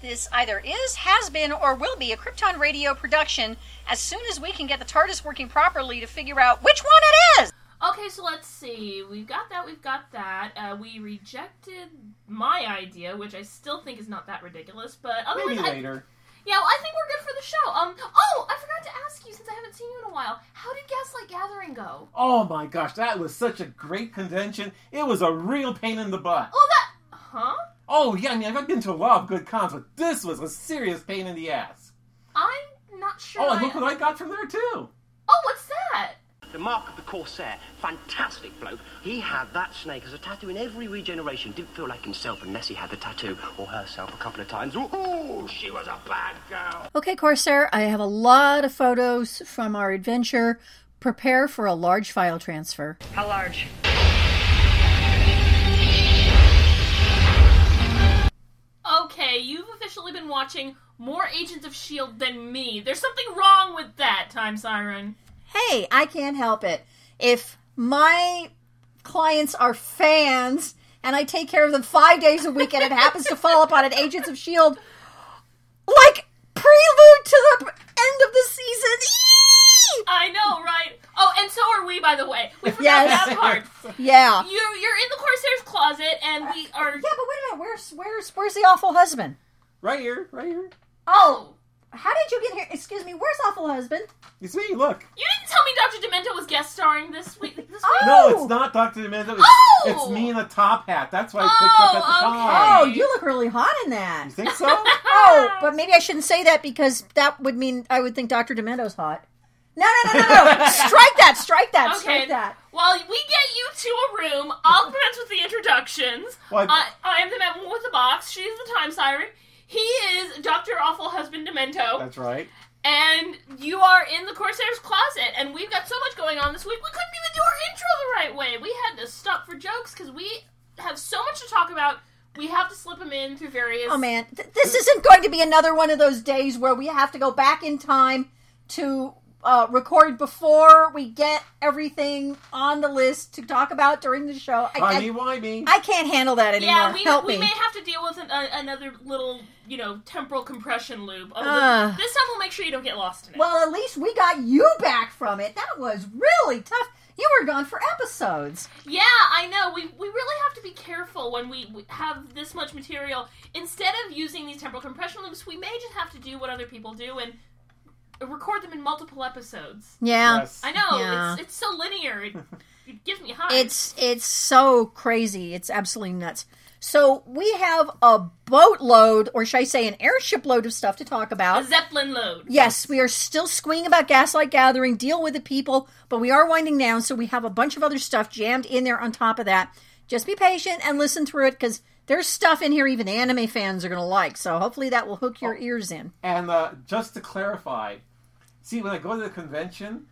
This either is, has been, or will be a Krypton Radio production as soon as we can get the TARDIS working properly to figure out which one it is! Okay, so let's see. We've got that. We rejected my idea, which I still think is not that ridiculous, but otherwise... Maybe later. Yeah, well, I think we're good for the show. I forgot to ask you, since I haven't seen you in a while, how did Gaslight Gathering go? Oh my gosh, that was such a great convention. It was a real pain in the butt. Oh, huh? Oh, yeah, I mean, I've been to a lot of good cons, but this was a serious pain in the ass. I'm not sure. Oh, and look what I got from there, too. Oh, what's that? The Mark of the Corsair, fantastic bloke. He had that snake as a tattoo in every regeneration. Didn't feel like himself unless he had the tattoo, or herself a couple of times. Ooh, she was a bad girl. Okay, Corsair, I have a lot of photos from our adventure. Prepare for a large file transfer. How large? Okay, you've officially been watching more Agents of S.H.I.E.L.D. than me. There's something wrong with that, Time Siren. Hey, I can't help it. If my clients are fans and I take care of them 5 days a week and it happens to fall upon an Agents of S.H.I.E.L.D. like prelude to the end of the season. Eee! I know, right? Oh, and so are we, by the way. We forgot Yes. that part. Yeah. You're in the Corsair's closet, and we are... Yeah, but wait a minute. Where's the awful husband? Right here. Oh, how did you get here? Excuse me, where's awful husband? It's me, look. You didn't tell me Dr. Demento was guest starring this week. Oh! No, it's not Dr. Demento. It's me in a top hat. That's why I picked up at the time. Oh, you look really hot in that. You think so? Oh, but maybe I shouldn't say that because that would mean I would think Dr. Demento's hot. No. Strike that. While we get you to a room, I'll commence with the introductions. What? I am the man with the box. She's the Time Siren. He is Dr. Awful Husband Demento. That's right. And you are in the Corsair's closet, and we've got so much going on this week, we couldn't even do our intro the right way. We had to stop for jokes, because we have so much to talk about. We have to slip them in through various... Oh, man. This isn't going to be another one of those days where we have to go back in time to record before we get everything on the list to talk about during the show. Timey-wimey. I can't handle that anymore. Yeah, we may have to deal with another little, temporal compression loop. This time we'll make sure you don't get lost in it. Well, at least we got you back from it. That was really tough. You were gone for episodes. Yeah, I know. We really have to be careful when we have this much material. Instead of using these temporal compression loops, we may just have to do what other people do and record them in multiple episodes. Yeah. Yes. I know. Yeah. It's so linear. It gives me hives. It's so crazy. It's absolutely nuts. So we have a boatload, or should I say an airship load of stuff to talk about. A Zeppelin load. Yes, we are still squealing about Gaslight Gathering, deal with the people, but we are winding down, so we have a bunch of other stuff jammed in there on top of that. Just be patient and listen through it, because there's stuff in here even anime fans are going to like, so hopefully that will hook your ears in. And just to clarify, see, when I go to the convention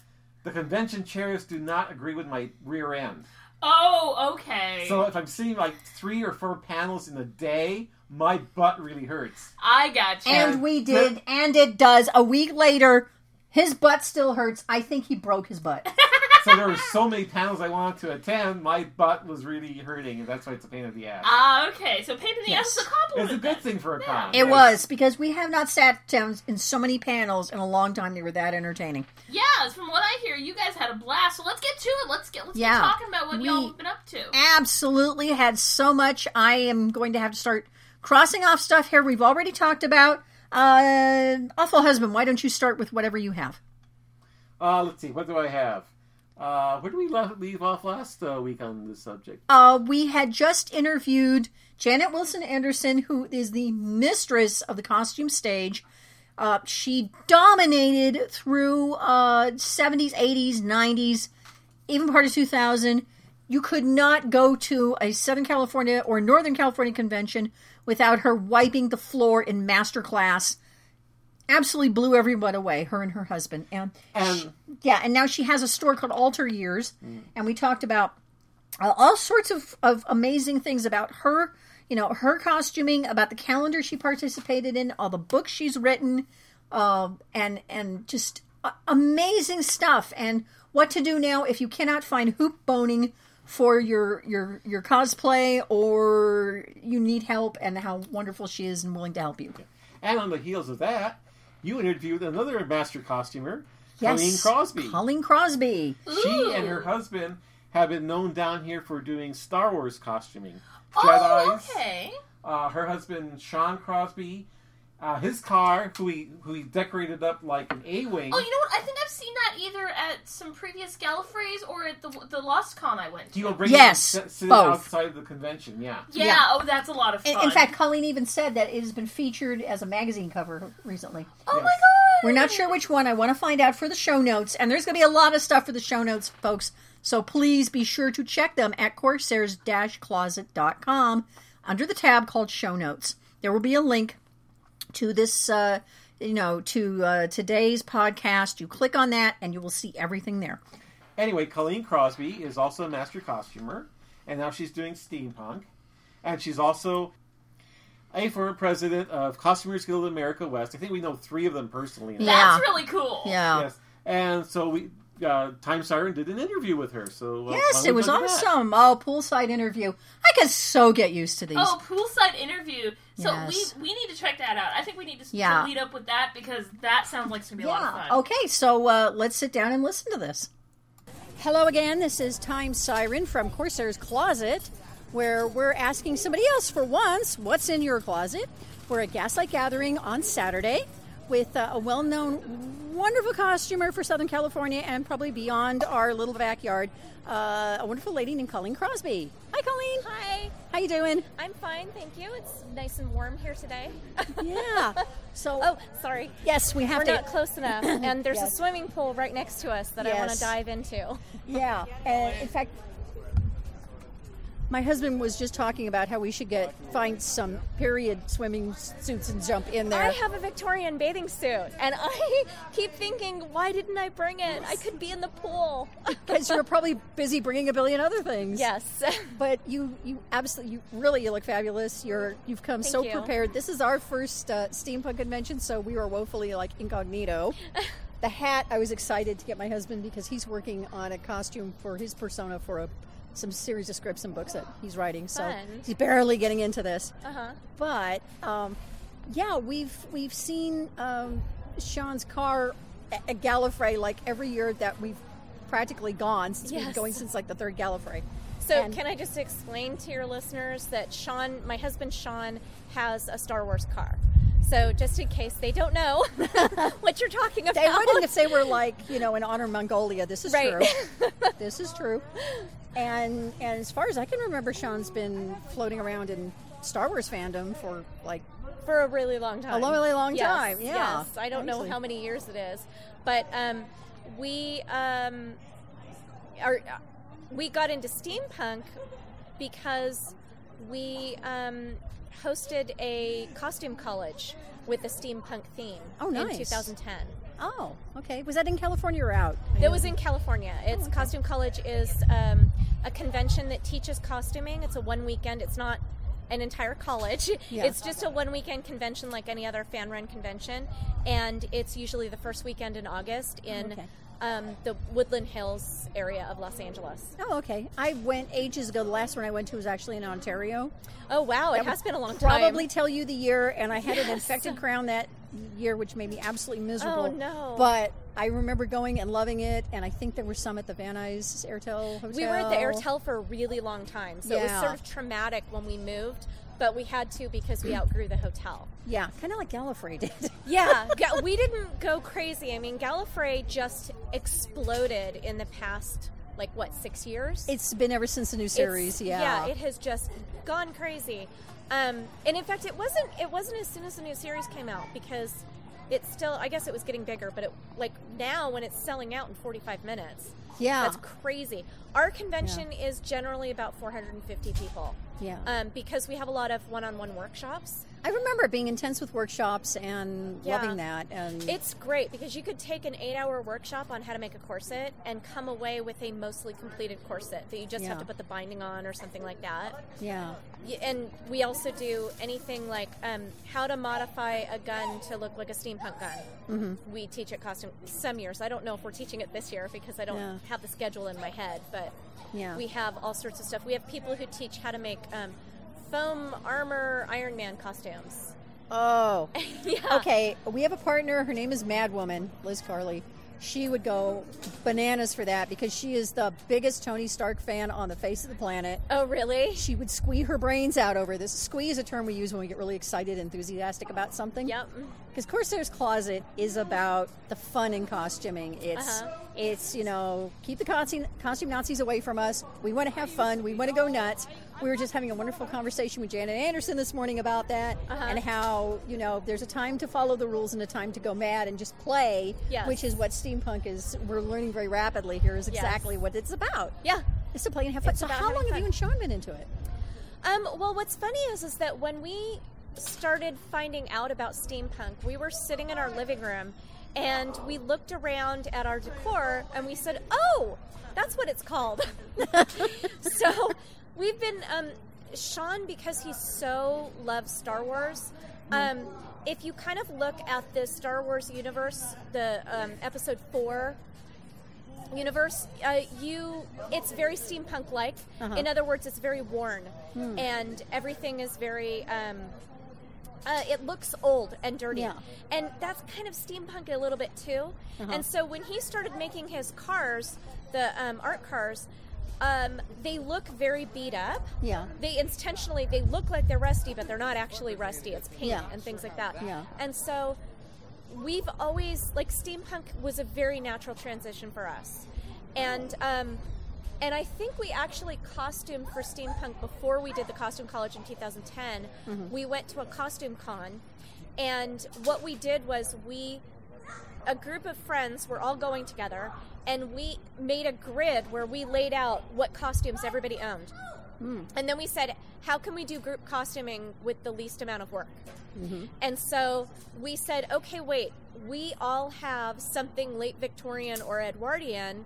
chairs do not agree with my rear end. Oh, okay. So if I'm seeing like 3 or 4 panels in a day, my butt really hurts. I got you. And we did, and it does. A week later, his butt still hurts. I think he broke his butt. So there were so many panels I wanted to attend, my butt was really hurting, and that's why it's a pain in the ass. Okay. So pain in the ass is a compliment. It's a good thing for a con. It was, because we have not sat down in so many panels in a long time. They were that entertaining. Yeah, from what I hear, you guys had a blast. So let's get to it. Let's get talking about what y'all have been up to. Absolutely had so much. I am going to have to start crossing off stuff here we've already talked about. Awful Husband, why don't you start with whatever you have? Let's see, what do I have? Where did we leave off last week on this subject? We had just interviewed Janet Wilson Anderson, who is the mistress of the costume stage. She dominated through 70s, 80s, 90s, even part of 2000. You could not go to a Southern California or Northern California convention without her wiping the floor in masterclass. Absolutely blew everyone away, her and her husband. And now she has a store called Alter Years, and we talked about all sorts of amazing things about her, her costuming, about the calendar she participated in, all the books she's written, and just amazing stuff. And what to do now if you cannot find hoop boning for your cosplay, or you need help, and how wonderful she is and willing to help you. And on the heels of that, you interviewed another master costumer, Yes. Colleen Crosby. Colleen Crosby. She and her husband have been known down here for doing Star Wars costuming. Oh, Jedis. okay. Her husband, Sean Crosby. His car, who he decorated up like an A-Wing. Oh, you know what? I think I've seen that either at some previous Gallifreys or at the Lost Con I went to. He'll bring Yes, it and sit both. outside the convention, yeah. Yeah, oh, that's a lot of fun. In fact, Colleen even said that it has been featured as a magazine cover recently. oh Yes. my god! We're not sure which one. I want to find out for the show notes. And there's going to be a lot of stuff for the show notes, folks. So please be sure to check them at Corsairs-Closet.com under the tab called Show Notes. There will be a link to this, to today's podcast. You click on that and you will see everything there. Anyway, Colleen Crosby is also a master costumer, and now she's doing steampunk. And she's also a former president of Costumers Guild of America West. I think we know 3 of them personally. now. Yeah. That's really cool. Yeah. Yes. And so we, Time Siren did an interview with her. So Yes, why it don't we was look at that? awesome. Oh, poolside interview. I can so get used to these. Oh, poolside interview. So Yes. we need to check that out. I think we need to Yeah. lead up with that because that sounds like it's going to be a lot of fun. Okay, so let's sit down and listen to this. Hello again. This is Time Siren from Corsair's Closet, where we're asking somebody else for once, what's in your closet? We're at Gaslight Gathering on Saturday with a well-known, wonderful costumer for Southern California and probably beyond our little backyard, a wonderful lady named Colleen Crosby. Hi, Colleen. Hi, How you doing? I'm fine, thank you. It's nice and warm here today. Yeah. So, Oh, sorry. yes, we have We're to. not close enough. And there's Yes. a swimming pool right next to us that I want Yes. to dive into. Yeah, and in fact, my husband was just talking about how we should find some period swimming suits and jump in there. I have a Victorian bathing suit, and I keep thinking, why didn't I bring it? I could be in the pool. Because you're probably busy bringing a billion other things. Yes. But you absolutely, you look fabulous. You've come Thank so you. prepared. This is our first steampunk convention, so we were woefully incognito. The hat, I was excited to get my husband because he's working on a costume for his persona for some series of scripts and books that he's writing. So Fun. he's barely getting into this. Uh-huh. But yeah, we've seen Sean's car at Gallifrey like every year that we've practically gone since we've been Yes. going since like the 3rd Gallifrey. So And- can I just explain to your listeners that Sean, my husband Sean, has a Star Wars car. So just in case they don't know what you're talking about. They wouldn't if they were like, in Honor Mongolia. This is Right. true. This is true. And as far as I can remember, Sean's been floating around in Star Wars fandom for like For a really long time. A really long Yes, time, yeah. Yes, I don't know Actually. how many years it is, but we got into steampunk because we hosted a costume college with a steampunk theme. Oh, nice. In 2010. Oh, okay. Was that in California or out? It was in California. It's okay. Costume College is a convention that teaches costuming. It's a one weekend. It's not an entire college. Yeah. It's just a one weekend convention like any other fan run convention, and it's usually the first weekend in August in Okay. the Woodland Hills area of Los Angeles. Oh, okay. I went ages ago. The last one I went to was actually in Ontario. Oh wow, it That has would been a long time. Probably tell you the year, and I had an Yes. infected crown that year, which made me absolutely miserable. Oh, no. But I remember going and loving it, and I think there were some at the Van Nuys Airtel Hotel. We were at the Airtel for a really long time, so it was Yeah. sort of traumatic when we moved, but we had to because we outgrew the hotel. Yeah, kind of like Gallifrey did. Yeah, we didn't go crazy. I mean, Gallifrey just exploded in the past, 6 years? It's been ever since the new series. Yeah, it has just gone crazy. And in fact, it wasn't as soon as the new series came out because it's still, I guess it was getting bigger, but now when it's selling out in 45 minutes. Yeah. That's crazy. Our convention is generally about 450 people. Yeah. Because we have a lot of one-on-one workshops. I remember being intense with workshops and Yeah. loving that. And It's great because you could take an 8-hour workshop on how to make a corset and come away with a mostly completed corset that you just have Yeah. to put the binding on or something like that. yeah. And we also do anything like how to modify a gun to look like a steampunk gun. Mm-hmm. We teach it costume some years. I don't know if we're teaching it this year because I don't Yeah. have the schedule in my head, but Yeah. we have all sorts of stuff. We have people who teach how to make foam armor Iron Man costumes. Oh. Yeah. Okay, we have a partner. Her name is Mad Woman, Liz Carley. She would go bananas for that because she is the biggest Tony Stark fan on the face of the planet. Oh, really? She would squee her brains out over this. Squee is a term we use when we get really excited, enthusiastic about something. Yep. Because Corsair's Closet is about the fun in costuming. Uh-huh. It's keep the costume Nazis away from us. We want to have fun. We want to go nuts. We were just having a wonderful conversation with Janet Anderson this morning about that and how, there's a time to follow the rules and a time to go mad and just play, Yes. which is what steampunk is. We're learning very rapidly here is exactly what it's about. Yeah. It's to play and have fun. It's So about how having long have fun. you and Sean been into it? Well, what's funny is that when we started finding out about steampunk, we were sitting in our living room and we looked around at our decor and we said, "Oh, that's what it's called." So we've been Sean, because he so loves Star Wars. If you kind of look at the Star Wars universe, the Episode 4 universe, it's very steampunk-like. In other words, it's very worn, and everything is very. It looks old and dirty, and that's kind of steampunk a little bit too. And so when he started making his cars, the art cars, they look very beat up. Yeah. They look like they're rusty, but they're not actually rusty. It's paint and things like that. Yeah. And so we've always, steampunk was a very natural transition for us. And I think we actually costumed for steampunk before we did the costume college in 2010. We went to a costume con, and what we did was a group of friends were all going together, and we made a grid where we laid out what costumes everybody owned. And then we said, how can we do group costuming with the least amount of work? And so we said, okay, wait, we all have something late Victorian or Edwardian,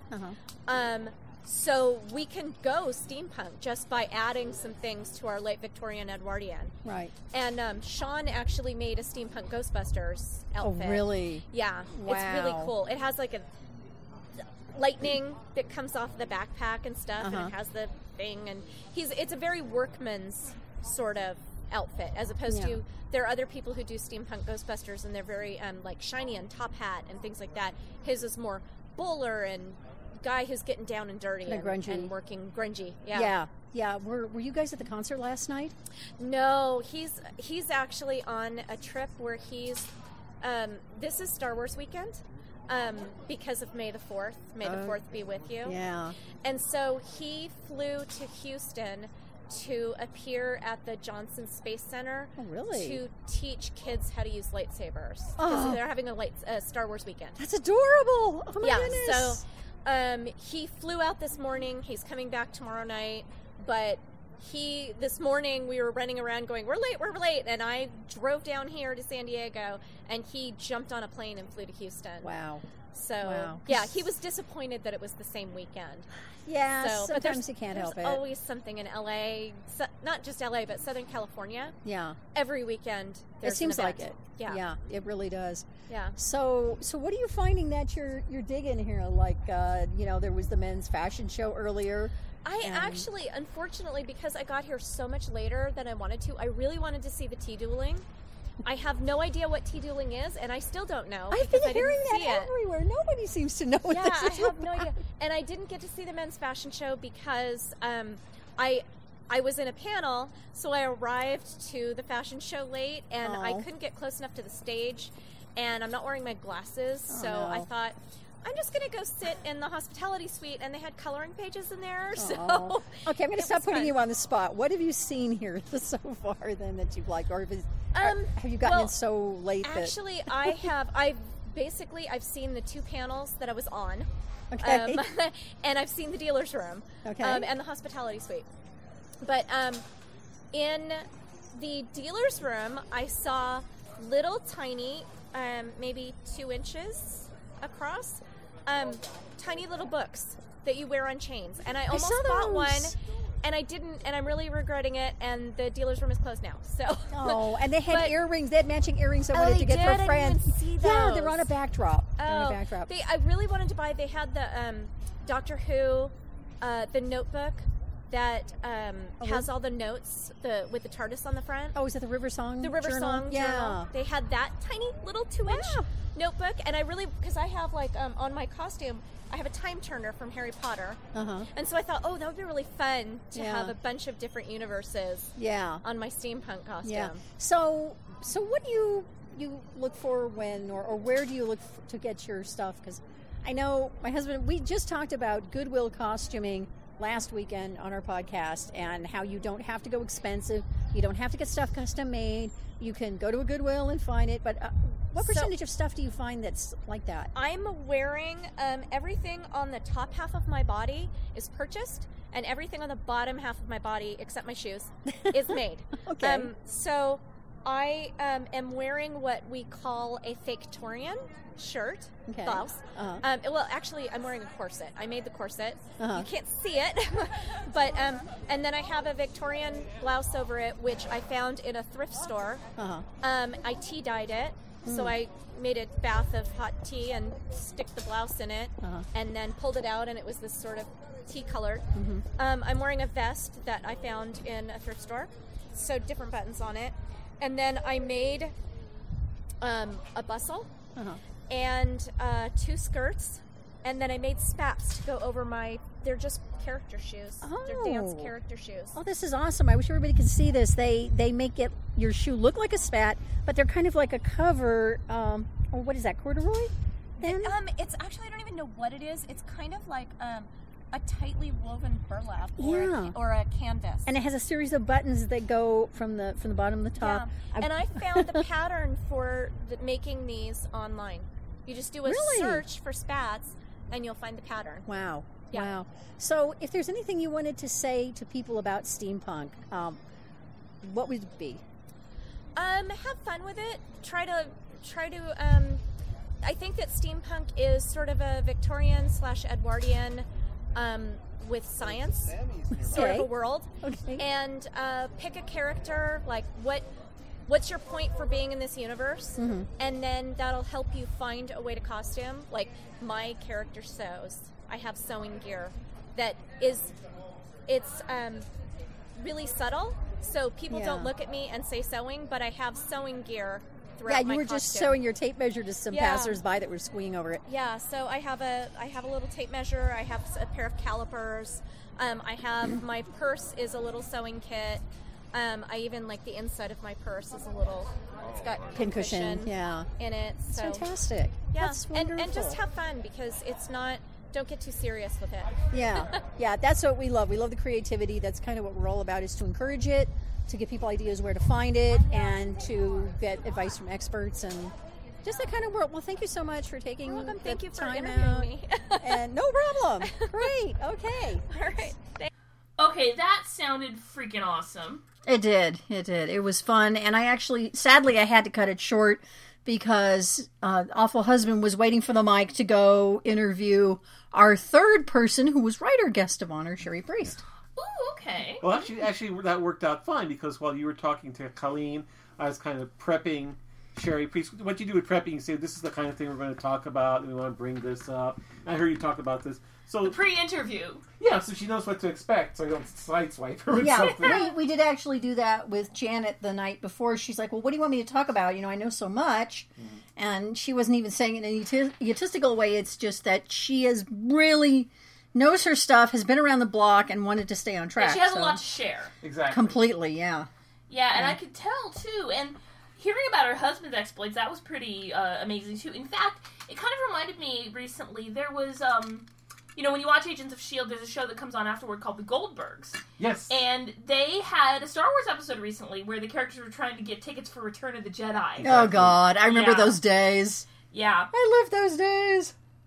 so we can go steampunk just by adding some things to our late Victorian Edwardian. Right. And Sean actually made a steampunk Ghostbusters outfit. Oh, really? Yeah. Wow. It's really cool. It has a lightning that comes off the backpack and stuff, and it has the thing, and it's a very workman's sort of outfit, as opposed to there are other people who do steampunk Ghostbusters and they're very shiny and top hat and things like that. His is more bowler and guy who's getting down and dirty and working grungy. Yeah. Were you guys at the concert last night? No, he's actually on a trip where he's this is Star Wars weekend. Because of May the 4th. May the 4th be with you. Yeah. And so he flew to Houston to appear at the Johnson Space Center. Oh, really? To teach kids how to use lightsabers. Because they're having a Star Wars weekend. That's adorable. Oh, my goodness. So he flew out this morning. He's coming back tomorrow night. But this morning we were running around going, we're late. And I drove down here to San Diego, and he jumped on a plane and flew to Houston. Wow. So, yeah, he was disappointed that it was the same weekend. Yeah, so, sometimes you can't help it. There's always something in LA, not just LA, but Southern California. Yeah. Every weekend there's it seems an like event. it. Yeah, it really does. Yeah. So what are you finding that you're digging here? Like, there was the men's fashion show earlier. Actually, unfortunately, because I got here so much later than I wanted to, I really wanted to see the tea dueling. I have no idea what tea dueling is, and I still don't know. I've been hearing that everywhere. Nobody seems to know what this is. I have no idea. And I didn't get to see the men's fashion show because I was in a panel, so I arrived to the fashion show late, and I couldn't get close enough to the stage, and I'm not wearing my glasses, so I thought, I'm just going to go sit in the hospitality suite, and they had coloring pages in there. So okay, I'm going to stop putting you on the spot. What have you seen here so far then that you've liked, or have you gotten in so late? Actually, I've seen the 2 panels that I was on, and I've seen the dealer's room, and the hospitality suite. But in the dealer's room, I saw little tiny, maybe 2 inches across, tiny little books that you wear on chains. And I almost bought one, and I didn't, and I'm really regretting it, and the dealer's room is closed now. So. Oh, and they had earrings. They had matching earrings I wanted to get for a friend. I didn't even see those. Yeah, they were on a backdrop. I really wanted to buy, they had the Doctor Who, the notebook that has all the notes with the TARDIS on the front. Oh, is that the River Song The River Journal? Song Journal. They had that tiny little 2-inch notebook, and I really, because I have on my costume, I have a time turner from Harry Potter. And so I thought, that would be really fun to have a bunch of different universes on my steampunk costume. Yeah. So what do you look for when, or where do you look to get your stuff? Because I know my husband, we just talked about Goodwill costuming last weekend on our podcast, and how you don't have to go expensive. You don't have to get stuff custom made. You can go to a Goodwill and find it. But what percentage of stuff do you find that's like that? I'm wearing everything on the top half of my body is purchased, and everything on the bottom half of my body, except my shoes, is made. Okay. So I am wearing what we call a Victorian shirt, blouse. Well, actually, I'm wearing a corset. I made the corset. You can't see it, but and then I have a Victorian blouse over it, which I found in a thrift store. I tea dyed it, so I made a bath of hot tea and stick the blouse in it, and then pulled it out, and it was this sort of tea color. I'm wearing a vest that I found in a thrift store, so different buttons on it, and then I made a bustle. And 2 skirts, and then I made spats to go over they're just character shoes. They're dance character shoes. Oh, this is awesome. I wish everybody could see this. They make your shoe look like a spat, but they're kind of like a cover, what is that, corduroy? It's actually, I don't even know what it is. It's kind of like a tightly woven burlap or a canvas. And it has a series of buttons that go from the bottom to the top. Yeah. And I found the pattern for making these online. You just do a search for spats, and you'll find the pattern. Wow. Yeah. Wow. So if there's anything you wanted to say to people about steampunk, what would it be? Have fun with it. Try to I think that steampunk is sort of a Victorian / Edwardian with science sort of a world. Okay. And pick a character, like what's your point for being in this universe? And then that'll help you find a way to costume. Like, my character sews. I have sewing gear that it's really subtle, so people don't look at me and say sewing, but I have sewing gear throughout my you were costume. just showing your tape measure to some passersby that were squeeing over it. Yeah, so I have a little tape measure, I have a pair of calipers, I have my purse is a little sewing kit. I even like the inside of my purse is it's got Pincushion in it. It's So fantastic. yeah, That's wonderful. and just have fun, because it's not. Don't get too serious with it. Yeah, that's what we love. We love the creativity. That's kind of what we're all about, is to encourage it, to give people ideas where to find it, and to get advice from experts, and just that kind of world. Well, thank you so much for taking Thank you for time interviewing out. me. And no problem. Great. Okay. All right. Okay, that sounded freaking awesome. It did. It was fun, and sadly, I had to cut it short because Awful Husband was waiting for the mic to go interview our third person, who was writer guest of honor, Sherry Priest. Ooh, okay. Well, actually, that worked out fine, because while you were talking to Colleen, I was kind of prepping Sherry Priest. What you do with prepping, you say, this is the kind of thing we're going to talk about, and we want to bring this up. And I heard you talk about this. So the pre-interview. Yeah, so she knows what to expect, so I don't sideswipe her with something. We did actually do that with Janet the night before. She's like, well, what do you want me to talk about? I know so much. And she wasn't even saying it in an egotistical way. It's just that she is really knows her stuff, has been around the block, and wanted to stay on track. And she has a lot to share. Exactly. Completely, yeah. Yeah, and I could tell, too. And hearing about her husband's exploits, that was pretty amazing, too. In fact, it kind of reminded me recently, there was... when you watch Agents of S.H.I.E.L.D., there's a show that comes on afterward called The Goldbergs. Yes. And they had a Star Wars episode recently where the characters were trying to get tickets for Return of the Jedi. Oh, God. I remember those days. Yeah. I lived those days.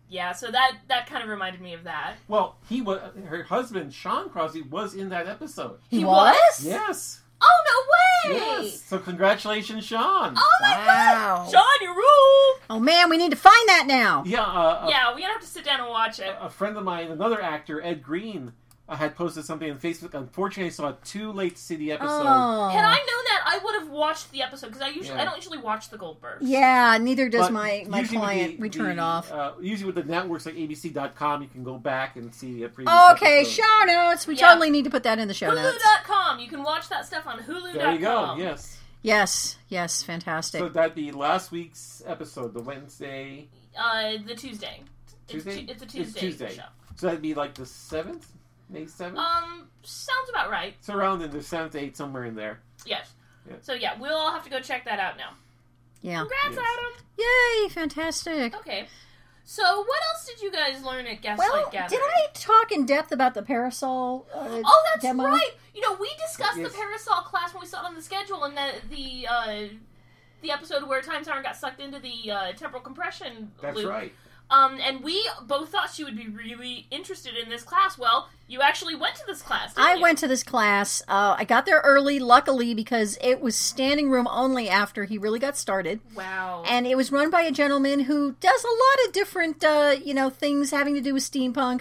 Yeah, so that kind of reminded me of that. Well, her husband, Sean Crosby, was in that episode. He was? Yes. Oh, no way! Yes. So congratulations, Sean. Oh my Wow. god! Sean, you rule! Oh man, we need to find that now. Yeah, Yeah, we're gonna have to sit down and watch it. a friend of mine, another actor, Ed Green, had posted something on Facebook. Unfortunately, I saw it too late to see the episode. Oh. Had I known that, I would have watched the episode, because Yeah. I don't usually watch the Goldbergs. Yeah, neither does But my usually client. with We turn it off. Usually with the networks like ABC.com, you can go back and see a previous Okay, episode. show notes. We Yeah. totally need to put that in the show notes. Hulu.com. You can watch that stuff on Hulu.com. There you go, yes. Yes, fantastic. So that'd be last week's episode, the Wednesday... The Tuesday. Tuesday? It's a Tuesday, It's Tuesday. show. So that'd be like the 7th? May 7th? Sounds about right. It's around in the 7th, 8th, somewhere in there. Yes. Yeah. So yeah, we'll all have to go check that out now. Yeah. Congrats, Yes. Adam. Yay, fantastic. Okay. So what else did you guys learn at Gaslight Well, Gathering? did I talk in depth about the parasol Oh, that's demo? right. You know, we discussed Yes. the Parasol class when we saw it on the schedule, and the episode where Time Siren got sucked into the temporal compression That's loop. right. And we both thought she would be really interested in this class. Well, you actually went to this class, didn't I you? went to this class. I got there early, luckily, because it was standing room only after he really got started. Wow. And it was run by a gentleman who does a lot of different, things having to do with steampunk.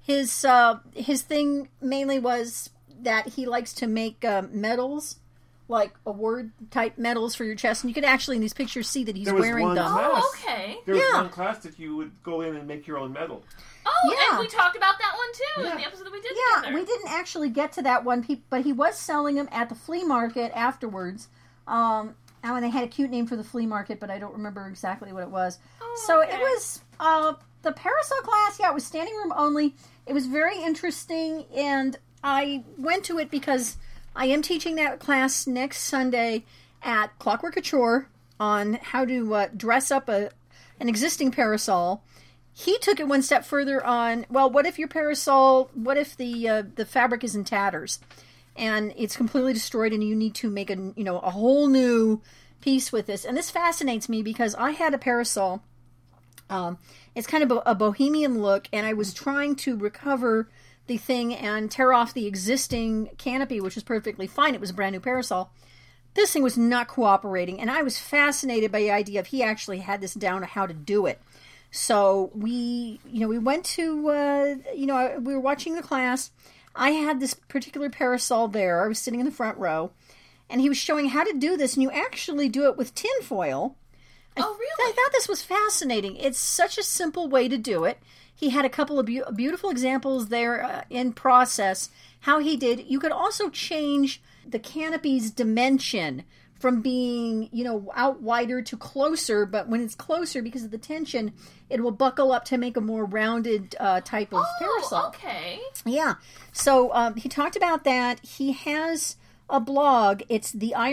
His thing mainly was that he likes to make medals, like award-type medals for your chest. And you can actually, in these pictures, see that he's There was wearing one them. class. Oh, okay. There was Yeah. one class that you would go in and make your own medal. Oh, Yeah. and we talked about that one, too, Yeah. in the episode that we did Yeah, together. we didn't actually get to that one, but he was selling them at the flea market afterwards. And they had a cute name for the flea market, but I don't remember exactly what it was. Oh, So okay. it was the Parasol class. Yeah, it was standing room only. It was very interesting, and I went to it because I am teaching that class next Sunday at Clockwork Couture on how to dress up an existing parasol. He took it one step further on, well, what if your parasol, what if the fabric is in tatters and it's completely destroyed and you need to make a whole new piece with this? And this fascinates me because I had a parasol. It's kind of a bohemian look, and I was trying to recover the thing and tear off the existing canopy, which was perfectly fine. It was a brand new parasol. This thing was not cooperating, and I was fascinated by the idea of he actually had this down to how to do it. So we went to, we were watching the class. I had this particular parasol there. I was sitting in the front row, and he was showing how to do this, and you actually do it with tin foil. Oh, really? I thought this was fascinating. It's such a simple way to do it. He had a couple of beautiful examples there in process, how he did. You could also change the canopy's dimension from being, out wider to closer, but when it's closer, because of the tension, it will buckle up to make a more rounded type of parasol. Okay. Yeah. So he talked about that. He has a blog. It's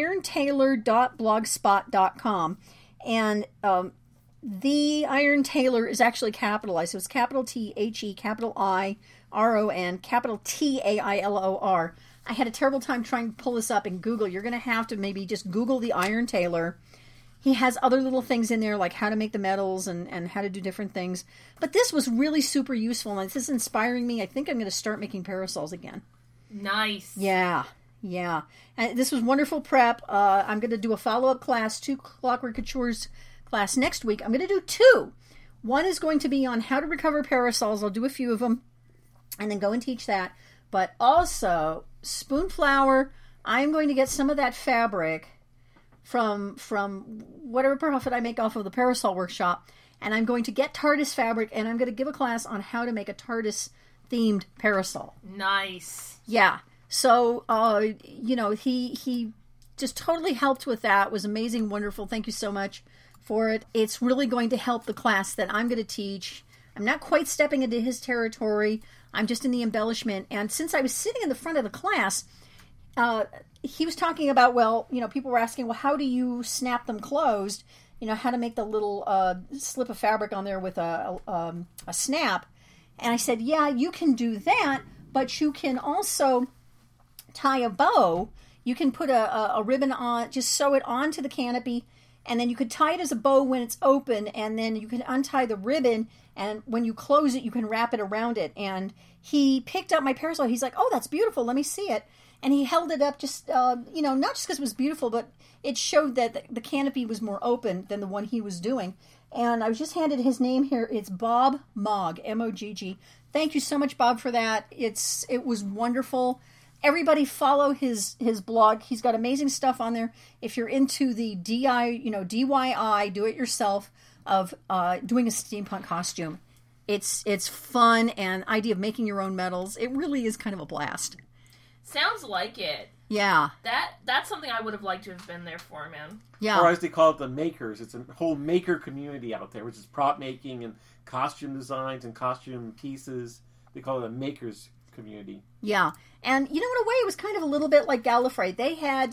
theirontailor.blogspot.com. And the Iron Tailor is actually capitalized. So it's capital T-H-E, capital I-R-O-N, capital T-A-I-L-O-R. I had a terrible time trying to pull this up in Google. You're going to have to maybe just Google the Iron Tailor. He has other little things in there like how to make the medals and how to do different things. But this was really super useful, and this is inspiring me. I think I'm going to start making parasols again. Nice. Yeah. And this was wonderful prep. I'm going to do a follow-up class to Clockwork Couture's class next week. I'm going to do 2. One is going to be on how to recover parasols. I'll do a few of them and then go and teach that. But also, spoon flower, I'm going to get some of that fabric from whatever profit I make off of the Parasol Workshop, and I'm going to get TARDIS fabric, and I'm going to give a class on how to make a TARDIS-themed parasol. Nice. Yeah. So, he just totally helped with that. It was amazing, wonderful. Thank you so much for it. It's really going to help the class that I'm going to teach. I'm not quite stepping into his territory. I'm just in the embellishment. And since I was sitting in the front of the class, he was talking about, people were asking, well, how do you snap them closed? How to make the little slip of fabric on there with a snap. And I said, yeah, you can do that, but you can also tie a bow. You can put a ribbon on, just sew it onto the canopy, and then you could tie it as a bow when it's open, and then you can untie the ribbon, and when you close it, you can wrap it around it. And he picked up my parasol. He's like, "Oh, that's beautiful. Let me see it." And he held it up just, not just because it was beautiful, but it showed that the canopy was more open than the one he was doing. And I was just handed his name here. It's Bob Mogg, M-O-G-G. Thank you so much, Bob, for that. It was wonderful. Everybody follow his blog. He's got amazing stuff on there. If you're into the DIY, do it yourself, of doing a steampunk costume, it's fun, and idea of making your own medals. It really is kind of a blast. Sounds like it. Yeah. That's something I would have liked to have been there for, man. Yeah. Or as they call it, the makers. It's a whole maker community out there, which is prop making and costume designs and costume pieces. They call it a makers community. Yeah. And, in a way, it was kind of a little bit like Gallifrey. They had,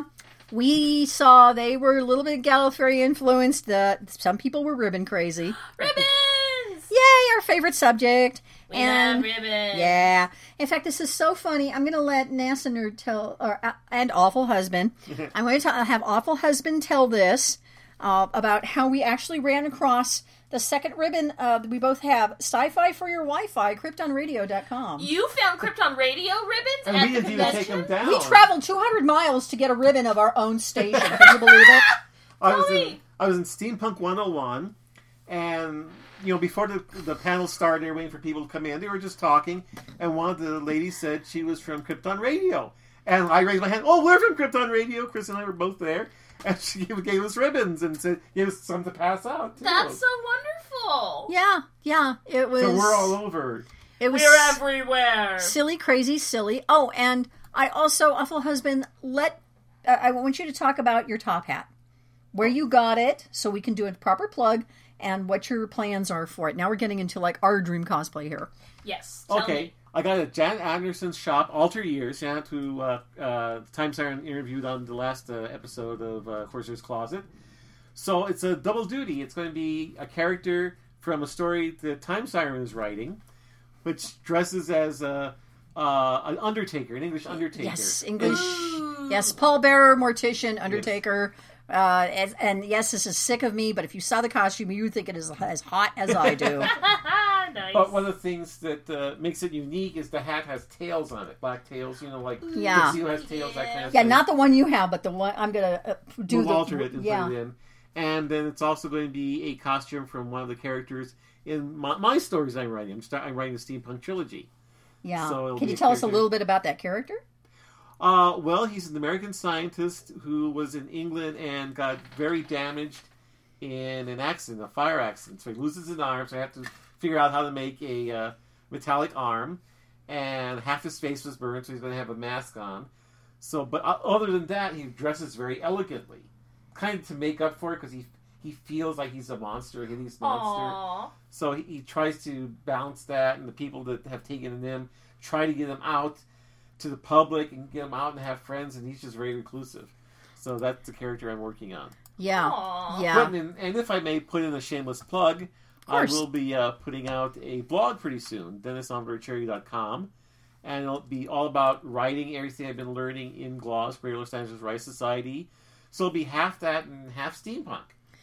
we saw they were a little bit Gallifrey influenced. Some people were ribbon crazy. Ribbons! Yay, our favorite subject. We love ribbons. Yeah. In fact, this is so funny. I'm going to let NASA Nerd tell, and Awful Husband. I'm going to have Awful Husband tell this about how we actually ran across the second ribbon we both have, Sci-Fi for Your Wi-Fi, KryptonRadio.com. You found Krypton Radio ribbons And at we the didn't even take convention? them down. We traveled 200 miles to get a ribbon of our own station. Can you believe it? I was in Steampunk 101, and before the panel started, they were waiting for people to come in. They were just talking, and one of the ladies said she was from Krypton Radio, and I raised my hand. Oh, we're from Krypton Radio. Chris and I were both there, and she gave us ribbons and said gave us some to pass out too. That's so wonderful. Yeah. It was. So we're all over. It was We're everywhere. silly, crazy, silly. Oh, and I also, Awful Husband, I want you to talk about your top hat, where you got it, so we can do a proper plug, and what your plans are for it. Now we're getting into our dream cosplay here. Yes. Tell Okay. me. I got it at Janet Anderson's shop, Alter Years. Janet, who Time Siren interviewed on the last episode of Corsair's Closet. So it's a double duty. It's going to be a character from a story that Time Siren is writing, which dresses as an Undertaker, an English Undertaker. Yes, English. Yes, pallbearer, mortician, Undertaker. And yes, this is sick of me, but if you saw the costume, you would think it is as hot as I do. Nice. But one of the things that makes it unique is the hat has tails on it, black tails. Yeah. Tuxedo has tails, that kind of Yeah, thing. not the one you have, but the one I'm gonna do. We'll alter it and yeah. put it in. And then it's also going to be a costume from one of the characters in my stories I'm writing. I'm writing a steampunk trilogy. Yeah. So it'll Can be you a tell us a character. little bit about that character? Well, he's an American scientist who was in England and got very damaged in an accident, a fire accident. So he loses an arm, so I have to figure out how to make a metallic arm. And half his face was burned, so he's going to have a mask on. So, but other than that, he dresses very elegantly. Kind of to make up for it, because he feels like he's a monster, a hideous monster. Aww. So he tries to balance that, and the people that have taken him try to get him out to the public and get him out and have friends, and he's just very reclusive. So that's the character I'm working on. Yeah. Aw. Yeah. But, and if I may put in a shameless plug, I course. will be putting out a blog pretty soon, DennisOnBurcherry.com, and it'll be all about writing everything I've been learning in GLAS, Greater Los Angeles Writers Society. So it'll be half that and half steampunk.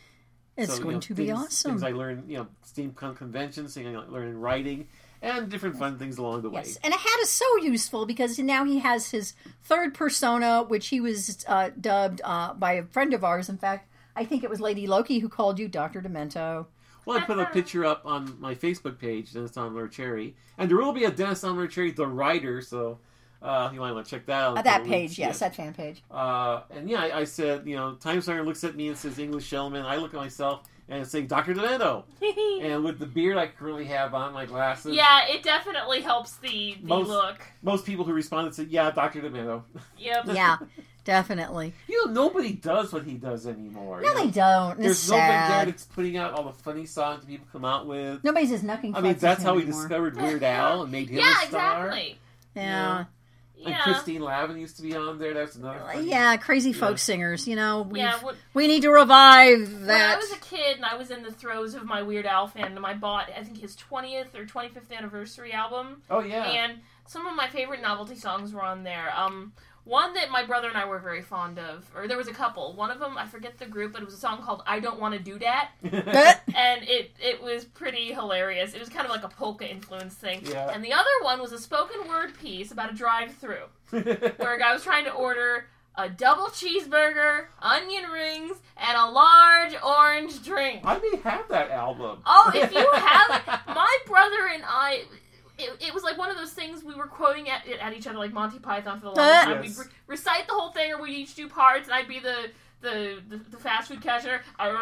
It's So, going to be awesome. Things I learned, steampunk conventions, things I learned in writing, and different fun things along the way. Yes, and a hat is so useful because now he has his third persona, which he was dubbed by a friend of ours. In fact, I think it was Lady Loki who called you Dr. Demento. Well, I put a picture up on my Facebook page, Dennis on Cherry, and there will be a Dennis on Cherry, the writer, so you might want to check that out. That page, yes, that fan page. And yeah, I said, Time Siren looks at me and says English gentleman. I look at myself and say Dr. Demento. And with the beard I currently have on, my glasses. Yeah, it definitely helps the look. Most people who responded said, yeah, Dr. Demento. Yep. Yeah, definitely. Nobody does what he does anymore. No, they don't. It's There's nobody there sad. that's putting out all the funny songs that people come out with. Nobody's just knucking. I mean, futzes that's how we anymore. discovered Weird Al and made him Yeah, a star. exactly. Yeah. And Yeah. Christine Lavin used to be on there. That's another funny. Yeah, crazy Yeah. folk singers. We what- we need to revive When I that. was a kid and I was in the throes of my Weird Al fandom, I bought, I think, his 20th or 25th anniversary album. Oh, yeah. And some of my favorite novelty songs were on there. One that my brother and I were very fond of, or there was a couple. One of them, I forget the group, but it was a song called "I Don't Want to Do That," and it was pretty hilarious. It was kind of like a polka influence thing. Yeah. And the other one was a spoken word piece about a drive-through, where a guy was trying to order a double cheeseburger, onion rings, and a large orange drink. I may have that album. Oh, if you have it, my brother and I. It was like one of those things we were quoting at each other, like Monty Python for the longest time. Yes. We'd recite the whole thing, or we'd each do parts, and I'd be the fast food cashier.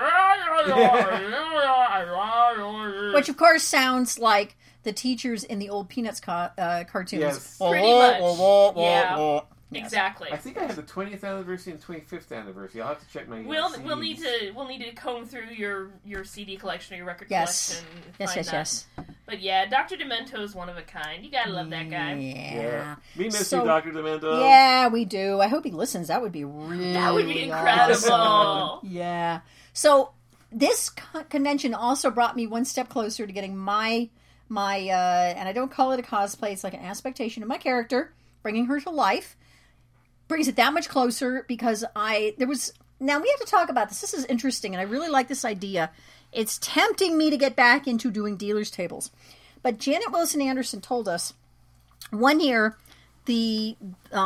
Which, of course, sounds like the teachers in the old Peanuts cartoons. Yes. Pretty much. Yeah. Yes. Exactly. I think I have the 20th anniversary and 25th anniversary. I'll have to check my We'll CDs. need to comb through your CD collection or your record Yes. collection. And Yes, find yes, that. yes. But yeah, Dr. Demento is one of a kind. You gotta love that guy. Yeah. We miss So- you, Dr. Demento. Yeah, we do. I hope he listens. That would be really That would be incredible. awesome. Yeah. So this convention also brought me one step closer to getting my and I don't call it a cosplay. It's like an aspectation of my character, bringing her to life. Brings it that much closer because now we have to talk about this. This is interesting, and I really like this idea. It's tempting me to get back into doing dealer's tables. But Janet Wilson Anderson told us one year the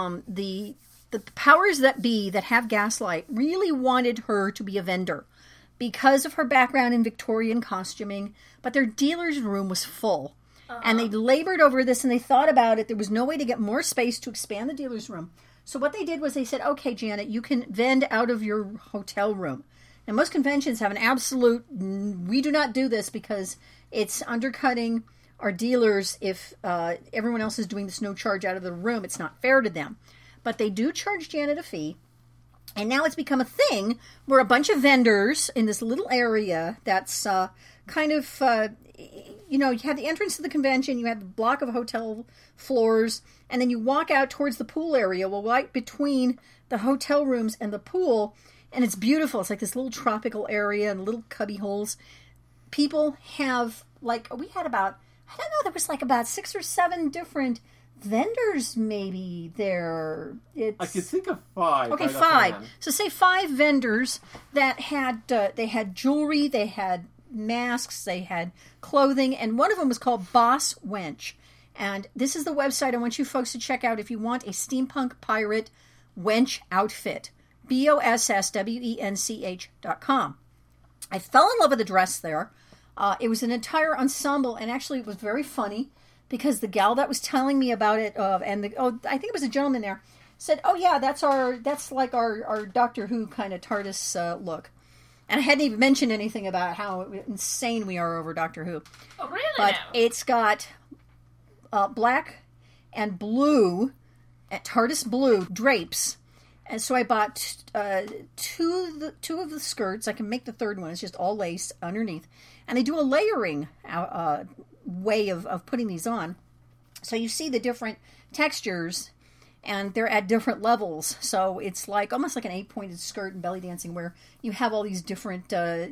powers that be that have Gaslight really wanted her to be a vendor because of her background in Victorian costuming, but their dealer's room was full. And they labored over this, and they thought about it. There was no way to get more space to expand the dealer's room. So what they did was they said, okay, Janet, you can vend out of your hotel room. And most conventions have an absolute, we do not do this because it's undercutting our dealers if everyone else is doing this no charge out of the room. It's not fair to them. But they do charge Janet a fee. And now it's become a thing where a bunch of vendors in this little area that's kind of, you have the entrance to the convention, you have the block of hotel floors, and then you walk out towards the pool area, right between the hotel rooms and the pool, and it's beautiful. It's like this little tropical area and little cubby holes. People have, we had about, there was about 6 or 7 different vendors maybe there. I could think of 5. Okay, right 5. offhand. So say 5 vendors that had, they had jewelry, they had masks, they had clothing, and one of them was called Boss Wench. And this is the website I want you folks to check out if you want a steampunk pirate wench outfit. BOSSWENCH.com. I fell in love with the dress there. It was an entire ensemble, and actually it was very funny because the gal that was telling me about it, I think it was a gentleman there, said, "Oh yeah, that's like our Doctor Who kind of TARDIS look." And I hadn't even mentioned anything about how insane we are over Doctor Who. Oh, really? But now? it's got black and blue, TARDIS blue drapes. And so I bought two of the skirts. I can make the third one. It's just all lace underneath. And they do a layering way of putting these on. So you see the different textures, and they're at different levels. So it's like almost like an 8-pointed skirt and belly dancing where you have all these different,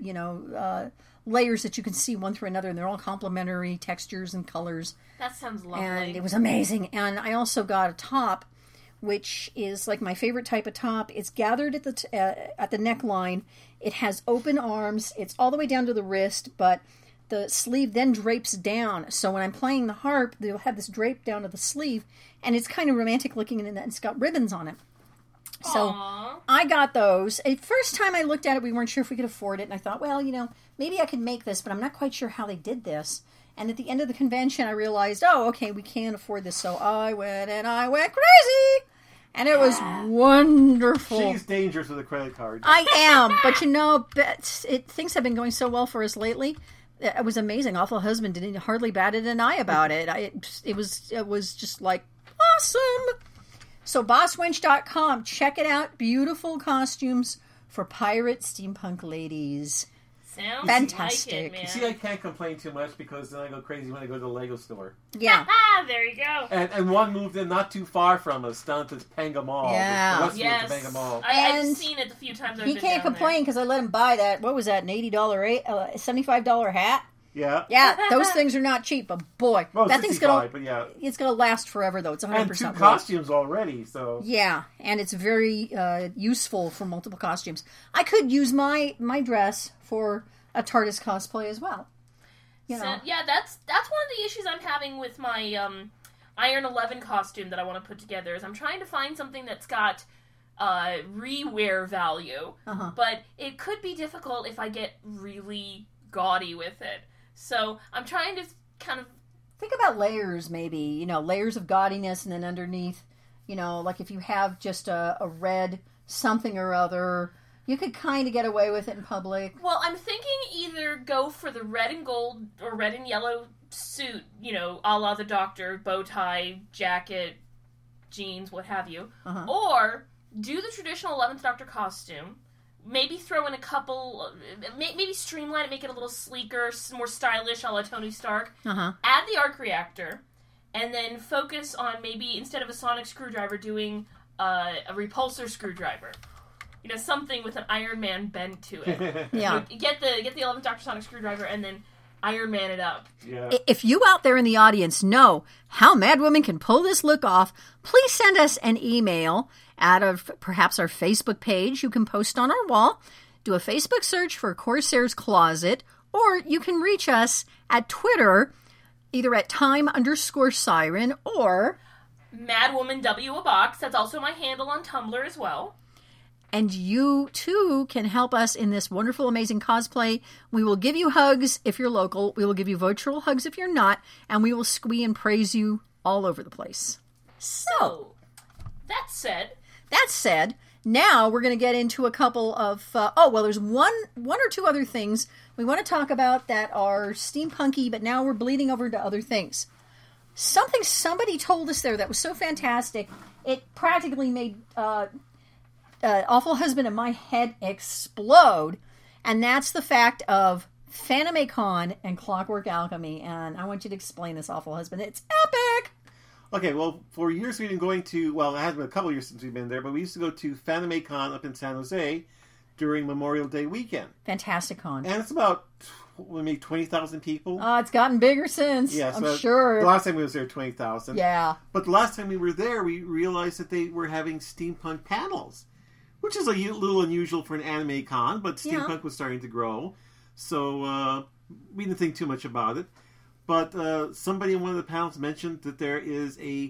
layers that you can see one through another, and they're all complementary textures and colors. That sounds lovely. And it was amazing. And I also got a top, which is like my favorite type of top. It's gathered at the neckline. It has open arms. It's all the way down to the wrist, but the sleeve then drapes down. So when I'm playing the harp, they'll have this drape down to the sleeve, and it's kind of romantic looking, and it's got ribbons on it. So Aww. I got those. The first time I looked at it, we weren't sure if we could afford it, and I thought, well, maybe I could make this, but I'm not quite sure how they did this. And at the end of the convention, I realized, oh, okay, we can't afford this. So I went crazy. And it was wonderful. She's dangerous with a credit card. I am. But things have been going so well for us lately. It was amazing. Awful Husband didn't hardly batted an eye about it. It was just like, awesome. So bosswench.com. Check it out. Beautiful costumes for pirate steampunk ladies. Sounds Fantastic. like it, man. You see, I can't complain too much because then I go crazy when I go to the Lego store. Yeah. There you go. And one moved in not too far from us, down to Panga Mall. Yeah. Westfield Yes. to Panga Mall. And I've seen it a few times. I've He been can't down complain because I let him buy that. What was that? An $75 hat. Yeah. Yeah, those things are not cheap, but boy, Well, that thing's 65, but yeah. it's gonna last forever though. It's 100% And 2 wood. costumes already, so... Yeah, and it's very useful for multiple costumes. I could use my dress for a TARDIS cosplay as well. You know. So, yeah, that's one of the issues I'm having with my Iron 11 costume that I want to put together. Is I'm trying to find something that's got rewear value, but it could be difficult if I get really gaudy with it. So I'm trying to kind of Think about layers, maybe. You know, layers of gaudiness, and then underneath, you know, like if you have just a red something or other, you could kind of get away with it in public. Well, I'm thinking either go for the red and gold or red and yellow suit, you know, a la the Doctor, bow tie, jacket, jeans, what have you, or do the traditional 11th Doctor costume. Maybe throw in a couple, maybe streamline it, make it a little sleeker, more stylish, a la Tony Stark. Add the arc reactor, and then focus on maybe, instead of a sonic screwdriver, doing a repulsor screwdriver. You know, something with an Iron Man bent to it. Yeah. You get the 11th Doctor sonic screwdriver, and then Iron Man it up. Yeah. If you out there in the audience know how Madwoman can pull this look off, please send us an email out of perhaps our Facebook page. You can post on our wall, do a Facebook search for Corsair's Closet, or you can reach us at Twitter, either at time_siren or Madwoman W a box. That's also my handle on Tumblr as well. And you, too, can help us in this wonderful, amazing cosplay. We will give you hugs if you're local. We will give you virtual hugs if you're not. And we will squee and praise you all over the place. So, that said, now we're going to get into a couple of... there's one or two other things we want to talk about that are steampunky, but now we're bleeding over to other things. Something somebody told us there that was so fantastic, it practically made... Awful Husband in my head explode, and that's the fact of Fanime and Clockwork Alchemy, and I want you to explain this, Awful Husband. It's epic! Okay, well, for years we've been going to, well, it has been a couple years since we've been there, but we used to go to Fanime up in San Jose during Memorial Day weekend. Fantastic con. And it's about maybe 20,000 people. It's gotten bigger since, Yeah, so I'm sure. The last time we was there, 20,000. Yeah. But the last time we were there, we realized that they were having steampunk panels, which is a little unusual for an anime con, but steampunk was starting to grow, so we didn't think too much about it. But somebody in one of the panels mentioned that there is a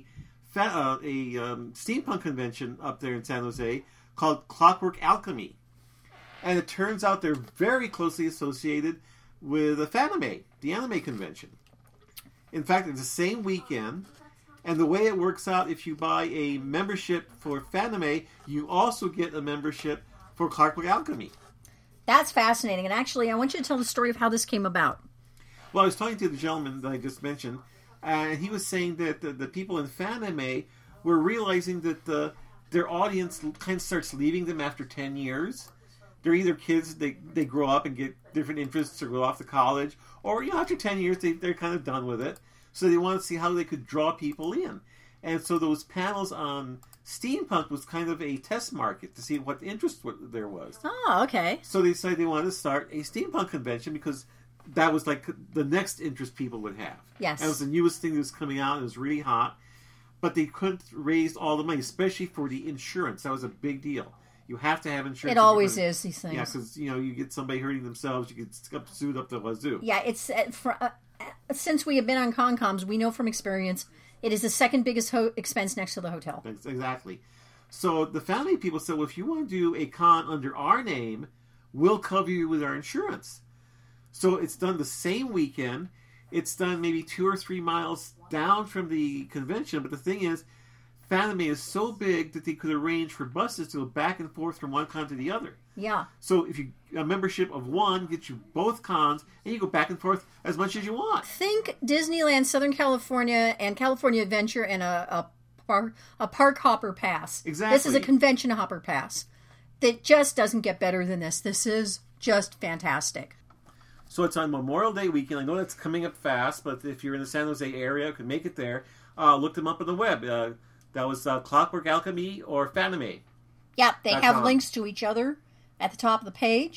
steampunk convention up there in San Jose called Clockwork Alchemy. And it turns out they're very closely associated with the Fanime, the anime convention. In fact, it's the same weekend. And the way it works out, if you buy a membership for Fanime, you also get a membership for Clockwork Alchemy. That's fascinating. And actually, I want you to tell the story of how this came about. Well, I was talking to the gentleman that I just mentioned, and he was saying that the people in Fanime were realizing that their audience kind of starts leaving them after 10 years. They're either kids, they grow up and get different interests or go off to college, or after 10 years, they're kind of done with it. So they wanted to see how they could draw people in. And so those panels on steampunk was kind of a test market to see what interest there was. Oh, okay. So they decided they wanted to start a steampunk convention because that was like the next interest people would have. Yes. And it was the newest thing that was coming out. It was really hot. But they couldn't raise all the money, especially for the insurance. That was a big deal. You have to have insurance. It always is, these things. Yeah, because, you get somebody hurting themselves, you get sued up the wazoo. Yeah, it's... since we have been on ConComs, we know from experience, it is the second biggest expense next to the hotel. Exactly. So the family people said, well, if you want to do a con under our name, we'll cover you with our insurance. So it's done the same weekend. It's done maybe 2 or 3 miles down from the convention. But the thing is, Fanime is so big that they could arrange for buses to go back and forth from one con to the other. Yeah. So if a membership of one gets you both cons, and you go back and forth as much as you want. Think Disneyland Southern California and California Adventure and a park hopper pass. Exactly. This is a convention hopper pass. That just doesn't get better than this. This is just fantastic. So it's on Memorial Day weekend. I know that's coming up fast, but if you're in the San Jose area, you can make it there. Look them up on the web. That was Clockwork Alchemy or Fanime. Yeah, they have .com. links to each other at the top of the page.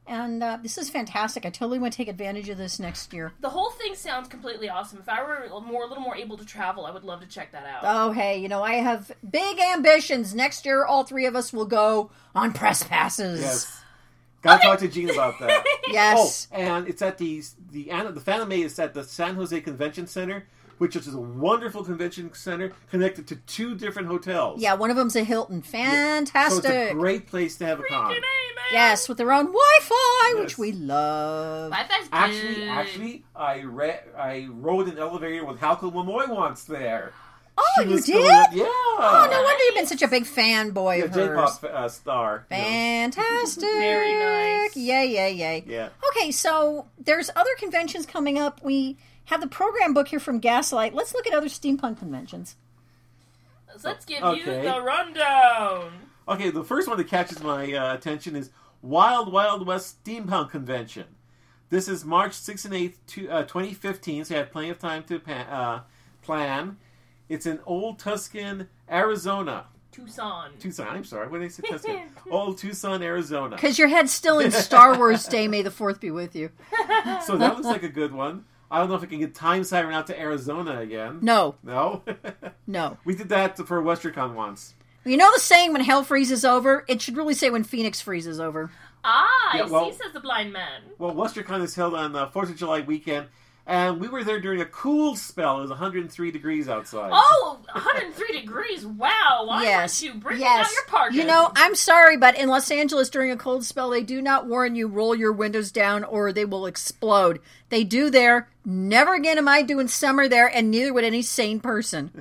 And this is fantastic. I totally want to take advantage of this next year. The whole thing sounds completely awesome. If I were a little more able to travel, I would love to check that out. Oh, hey, I have big ambitions. Next year, all three of us will go on press passes. Yes. Gotta talk to Gene about that. Yes. Oh, and it's at the Fanime is at the San Jose Convention Center, which is a wonderful convention center connected to 2 different hotels. Yeah, one of them's a Hilton. Fantastic. So it's a great place to have a con. Yes, with their own Wi-Fi, Yes. which we love. Wi-Fi's good. Actually, I rode an elevator with Halko Momoy once there. Oh, She you was did? going up- yeah. Oh, no wonder you've been such a big fanboy of hers. J-pop star. Fantastic. Very nice. Yay. Yeah. Okay, so there's other conventions coming up. We have the program book here from Gaslight. Let's look at other steampunk conventions. So let's give you Okay. the rundown. Okay, the first one that catches my attention is Wild Wild West Steampunk Convention. This is March 6th and 8th, 2015, so you have plenty of time to plan. It's in Old Tucson, Arizona. Tucson. I'm sorry. What did I say? Tucson? Old Tucson, Arizona. Because your head's still in Star Wars Day. May the 4th be with you. So that looks like a good one. I don't know if I can get Time Siren out to Arizona again. No. No? No. We did that for WesterCon once. You know the saying, when hell freezes over? It should really say when Phoenix freezes over. I Yeah, well- see, says the blind man. Well, WesterCon is held on 4th of July weekend, and we were there during a cool spell. It was 103 degrees outside. Oh, 103 degrees. Wow. Why Yes. aren't you bringing Yes. out your parkas? I'm sorry, but in Los Angeles during a cold spell, they do not warn you, roll your windows down or they will explode. They do there. Never again am I doing summer there, and neither would any sane person.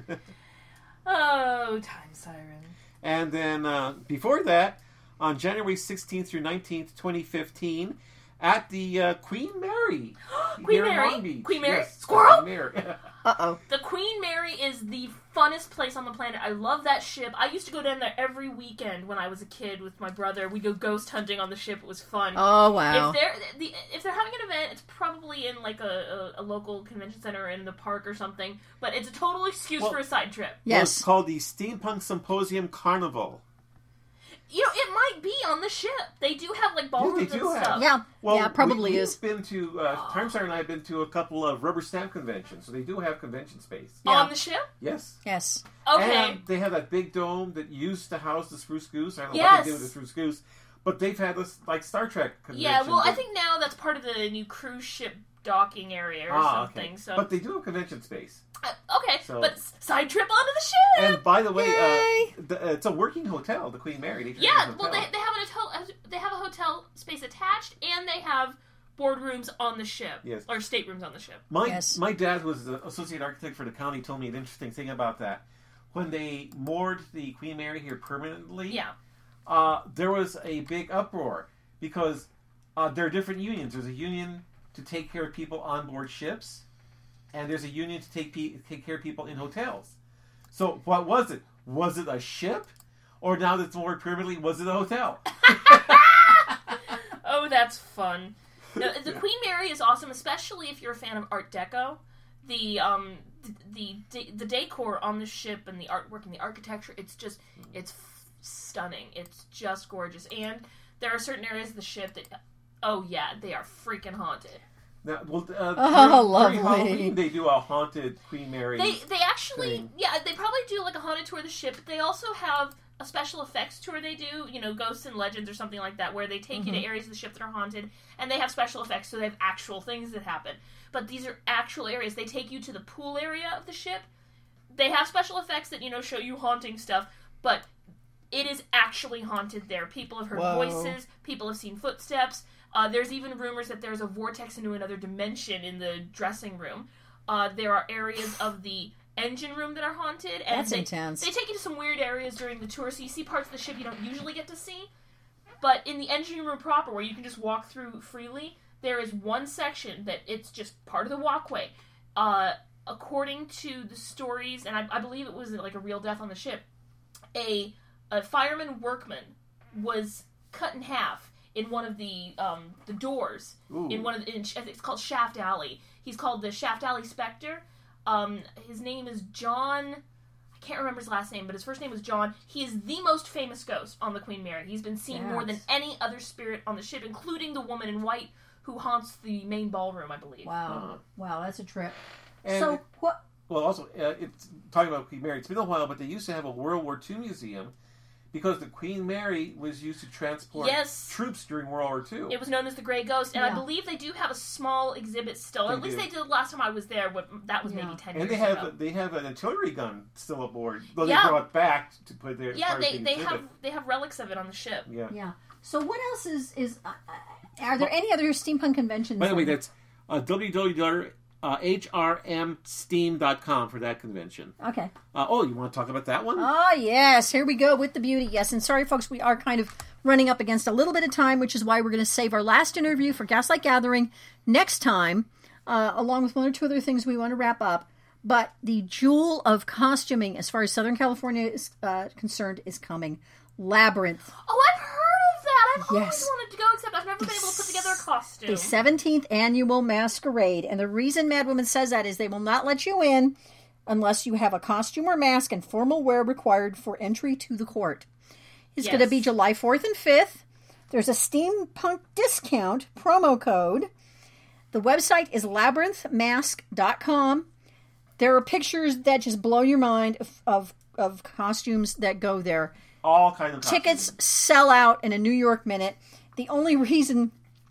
Oh, time siren. And then before that, on January 16th through 19th, 2015, at the Queen Mary. Queen here in Mary? Long Beach. Queen Mary? Yes, Squirrel? Queen Mary. Uh-oh. The Queen Mary is the funnest place on the planet. I love that ship. I used to go down there every weekend when I was a kid with my brother. We'd go ghost hunting on the ship. It was fun. Oh, wow. If they're having an event, it's probably in like a local convention center or in the park or something. But it's a total excuse Well- for a side trip. Well, it's Yes. called the Steampunk Symposium Carnival. It might be on the ship. They do have like ballrooms do and have. stuff. Yeah. Well, yeah, probably we've is. been to, Time Siren and I have been to a couple of rubber stamp conventions, so they do have convention space. Yeah. On the ship? Yes. Yes. Okay. And they have that big dome that used to house the Spruce Goose. I don't know what Yes. they did with the Spruce Goose, but they've had this, like, Star Trek convention. Yeah, well, I that- think now that's part of the new cruise ship docking area or something. Okay. So, But they do have convention space. okay, So- but side trip onto the ship. And by the way, Yay! it's a working hotel, the Queen Mary. They turn it Yeah, into a well, hotel. they have a hotel space attached, and they have boardrooms on the ship. Yes. Or staterooms on the ship. Yes. My dad was the associate architect for the county. Told me an interesting thing about that. When they moored the Queen Mary here permanently, Yeah. there was a big uproar because there are different unions. There's a union to take care of people on board ships, and there's a union to take care of people in hotels. So what was it? Was it a ship? Or now that it's moored permanently, was it a hotel? Oh, that's fun. No, the Queen Mary is awesome, especially if you're a fan of Art Deco. The decor on the ship and the artwork and the architecture, it's stunning. It's just gorgeous. And there are certain areas of the ship that, oh yeah, they are freaking haunted. Now, well, lovely. during Halloween, they do a haunted Queen Mary. They actually, thing. yeah, they probably do like a haunted tour of the ship, but they also have a special effects tour they do, Ghosts and Legends or something like that, where they take you to areas of the ship that are haunted, and they have special effects, so they have actual things that happen. But these are actual areas. They take you to the pool area of the ship. They have special effects that, show you haunting stuff, but it is actually haunted there. People have heard Whoa. voices, people have seen footsteps. There's even rumors that there's a vortex into another dimension in the dressing room. There are areas of the engine room that are haunted. And That's intense. They take you to some weird areas during the tour, so you see parts of the ship you don't usually get to see. But in the engine room proper, where you can just walk through freely, there is one section that it's just part of the walkway. According to the stories, and I believe it was like a real death on the ship, a fireman workman was cut in half in one of the doors. Ooh. In one of the, it's called Shaft Alley. He's called the Shaft Alley Spectre. His name is John. I can't remember his last name, but his first name was John. He is the most famous ghost on the Queen Mary. He's been seen more than any other spirit on the ship, including the woman in white who haunts the main ballroom, I believe. Wow. Wow, that's a trip. And So, what... Well, also, it's talking about Queen Mary. It's been a while, but they used to have a World War II museum because the Queen Mary was used to transport troops during World War II. It was known as the Grey Ghost, and I believe they do have a small exhibit still. At least they did last time I was there. That was maybe 10 years ago. And they have an artillery gun still aboard. Though they brought it back to put there. Yeah, they have relics of it on the ship. Yeah. So what else is are there any other steampunk conventions? By the way, that's www.hrmsteam.com for that convention. Okay. You want to talk about that one? Oh, yes. Here we go with the beauty. Yes, and sorry, folks, we are kind of running up against a little bit of time, which is why we're going to save our last interview for Gaslight Gathering next time, along with one or two other things we want to wrap up. But the jewel of costuming, as far as Southern California is concerned, is coming. Labyrinth. Oh, I've heard of that. I've always wanted to go, except I've never been able to put together a costume. The 17th annual masquerade. And the reason Madwoman says that is they will not let you in unless you have a costume or mask and formal wear required for entry to the court. It's going to be July 4th and 5th. There's a steampunk discount promo code. The website is labyrinthmask.com. There are pictures that just blow your mind of costumes that go there. All kinds of costumes. Tickets sell out in a New York minute. The only reason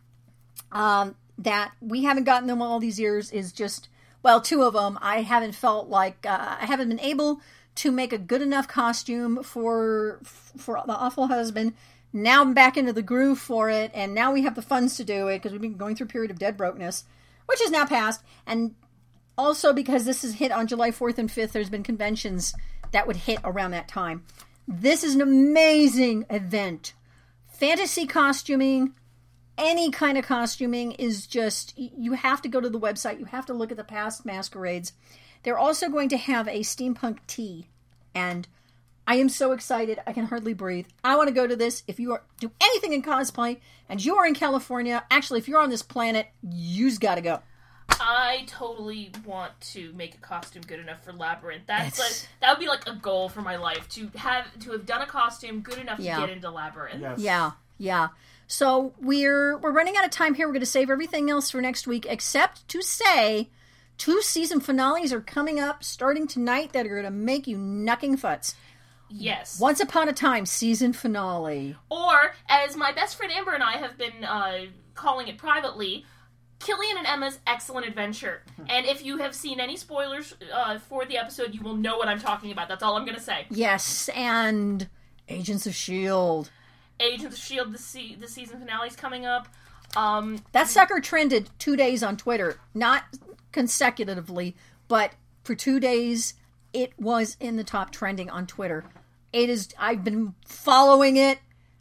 that we haven't gotten them all these years is just, well, two of them. I haven't felt like I haven't been able to make a good enough costume for the awful husband. Now I'm back into the groove for it, and now we have the funds to do it because we've been going through a period of dead brokeness, which is now past. And also because this is hit on July 4th and 5th, there's been conventions that would hit around that time. This is an amazing event. Fantasy costuming, any kind of costuming is just, you have to go to the website. You have to look at the past masquerades. They're also going to have a steampunk tea. And I am so excited. I can hardly breathe. I want to go to this. If you do anything in cosplay and you are in California, actually, if you're on this planet, you've got to go. I totally want to make a costume good enough for Labyrinth. That would be like a goal for my life, to have done a costume good enough to get into Labyrinth. Yes. Yeah. So we're running out of time here. We're going to save everything else for next week, except to say 2 season finales are coming up starting tonight that are going to make you knucking futs. Yes. Once Upon a Time season finale. Or, as my best friend Amber and I have been calling it privately, Killian and Emma's Excellent Adventure. And if you have seen any spoilers for the episode, you will know what I'm talking about. That's all I'm going to say. Yes, and Agents of S.H.I.E.L.D. Agents of S.H.I.E.L.D., the season finale is coming up. That sucker trended 2 days on Twitter. Not consecutively, but for 2 days, it was in the top trending on Twitter. I've been following it.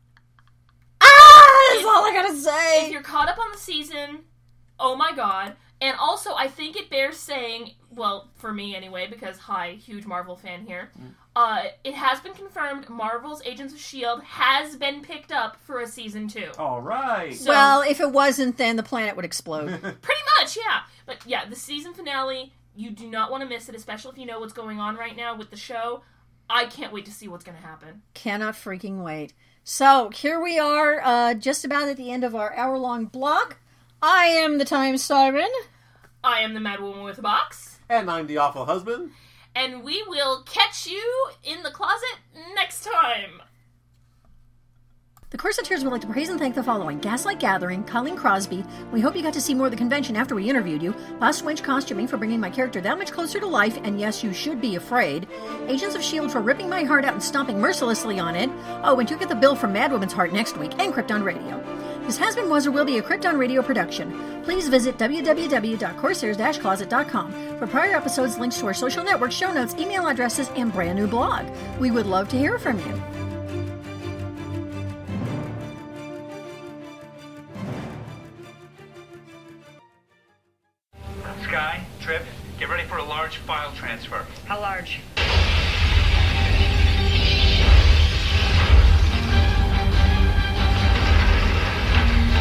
That's all I gotta say. If you're caught up on the season, oh my god. And also, I think it bears saying, well, for me anyway, because, huge Marvel fan here, it has been confirmed Marvel's Agents of S.H.I.E.L.D. has been picked up for a season 2. All right. So, well, if it wasn't, then the planet would explode. Pretty much, yeah. But yeah, the season finale, you do not want to miss it, especially if you know what's going on right now with the show. I can't wait to see what's going to happen. Cannot freaking wait. So, here we are, just about at the end of our hour-long block. I am the Time Siren. I am the Mad Woman with a Box. And I'm the Awful Husband. And we will catch you in the closet next time. The Corsetteers would like to praise and thank the following: Gaslight Gathering, Colleen Crosby. We hope you got to see more of the convention after we interviewed you. Boss Wench Costuming for bringing my character that much closer to life, and yes, you should be afraid. Agents of S.H.I.E.L.D. for ripping my heart out and stomping mercilessly on it. Oh, and you get the bill from Madwoman's Heart next week, and Krypton Radio. This has been, was, or will be a Krypton Radio production. Please visit www.corsairs-closet.com for prior episodes, links to our social networks, show notes, email addresses, and brand new blog. We would love to hear from you. Sky, Trip, get ready for a large file transfer. How large?